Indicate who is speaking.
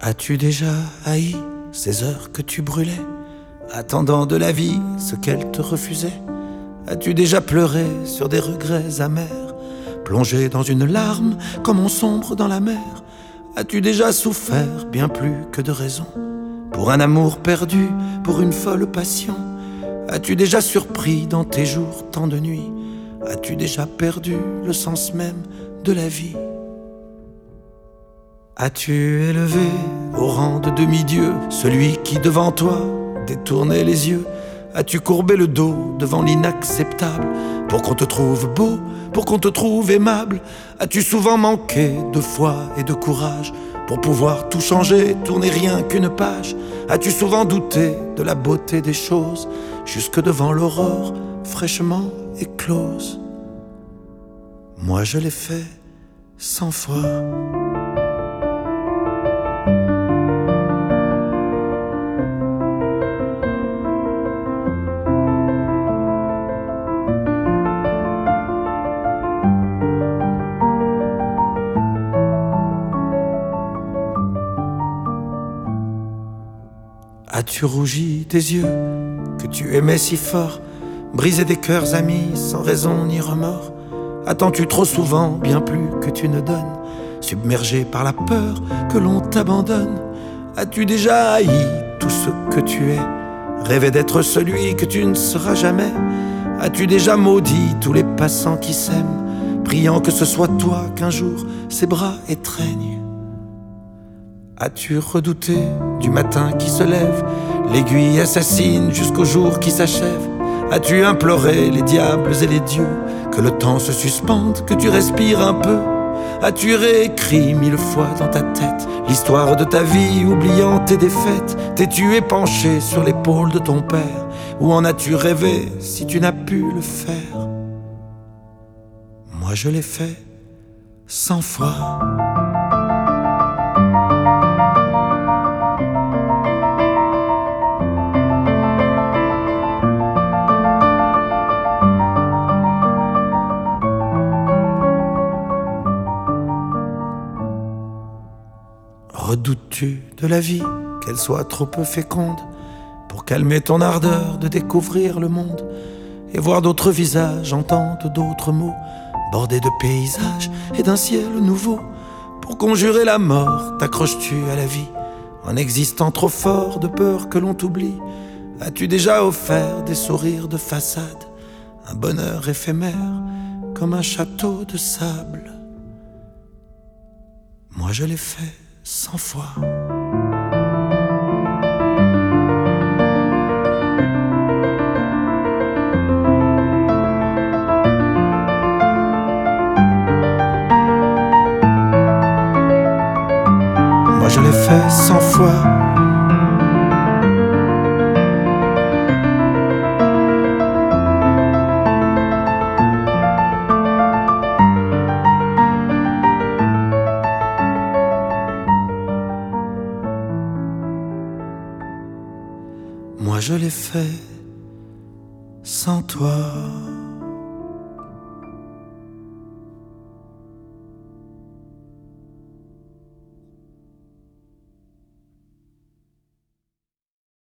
Speaker 1: As-tu déjà haï ces heures que tu brûlais, attendant de la vie ce qu'elle te refusait? As-tu déjà pleuré sur des regrets amers, plongé dans une larme comme on sombre dans la mer? As-tu déjà souffert bien plus que de raison, pour un amour perdu, pour une folle passion? As-tu déjà surpris dans tes jours tant de nuits? As-tu déjà perdu le sens même de la vie? As-tu élevé au rang de demi-dieu celui qui devant toi détournait les yeux? As-tu courbé le dos devant l'inacceptable pour qu'on te trouve beau, pour qu'on te trouve aimable? As-tu souvent manqué de foi et de courage pour pouvoir tout changer, tourner rien qu'une page? As-tu souvent douté de la beauté des choses jusque devant l'aurore fraîchement éclose? Moi je l'ai fait 100 fois. As-tu rougi des yeux que tu aimais si fort, brisé des cœurs amis sans raison ni remords? Attends-tu trop souvent bien plus que tu ne donnes, submergé par la peur que l'on t'abandonne? As-tu déjà haï tout ce que tu es, rêvé d'être celui que tu ne seras jamais? As-tu déjà maudit tous les passants qui s'aiment, priant que ce soit toi qu'un jour ses bras étreignent? As-tu redouté du matin qui se lève, l'aiguille assassine jusqu'au jour qui s'achève? As-tu imploré les diables et les dieux que le temps se suspende, que tu respires un peu? As-tu réécrit 1000 fois dans ta tête l'histoire de ta vie, oubliant tes défaites? T'es-tu épanché sur l'épaule de ton père, ou en as-tu rêvé si tu n'as pu le faire? Moi je l'ai fait 100 fois. Redoutes-tu de la vie, qu'elle soit trop peu féconde pour calmer ton ardeur de découvrir le monde et voir d'autres visages, entendre d'autres mots, bordés de paysages et d'un ciel nouveau? Pour conjurer la mort, t'accroches-tu à la vie en existant trop fort de peur que l'on t'oublie? As-tu déjà offert des sourires de façade, un bonheur éphémère comme un château de sable? Moi je l'ai fait 100 fois. Moi je l'ai fait 100 fois. Moi je l'ai fait sans toi.